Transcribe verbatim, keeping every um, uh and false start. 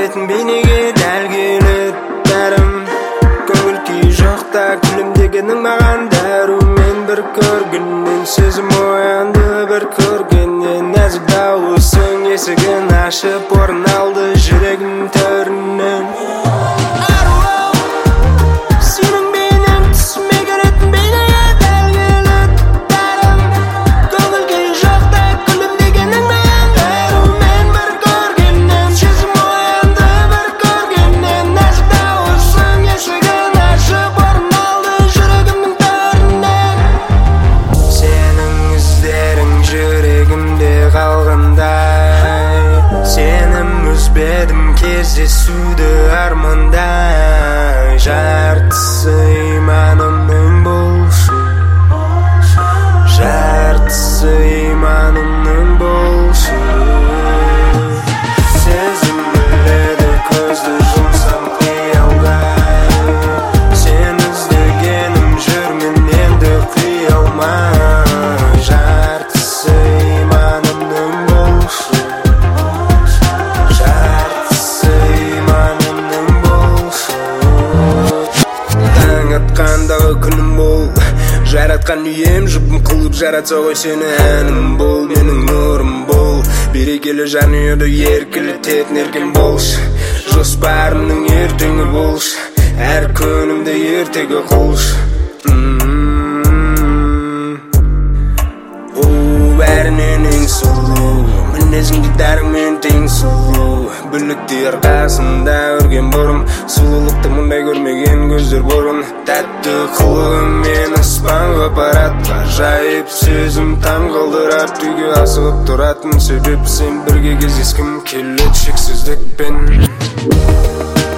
беретін бейнеге дәл келеді бәрім. Көңіл күй жоқта күлім дегенің маған дәру. Мен бір көргеннен сөзім оянды, бір көргеннен нәзік дауысың есігін ашып орын алды жүрегім төрінен. Кездесуді армандай, жартысы иманымның болшы, жартысы иманымның болшы. Сезім біледі көзді жұмсам қиялдай, сен іздегенім жүрмін енді қия алмай, жартысы иманымның болшы. Қандағы күнім бол, жаратқан үйем жұпым қылып жаратса ғой сені әнім бол, менің нұрым бол. Берекелі жанұяды еркелететін еркем болшы, жоспарымның ертеңі болшы, әр күнімді ертегі қылшы. Бәрінен ең сұлу, мінезіңді дәріңмен тең сұлу, бүліктер қасында өрген бұрым, сұлулықты мұндай көрмеген көздер бұрын. Тәтті қылығымен аспанға апарат, ғажайып сөзім таң қалдырат. Үйге асығып тұратын себеп сен бірге кездескім келеді шексіздікпен.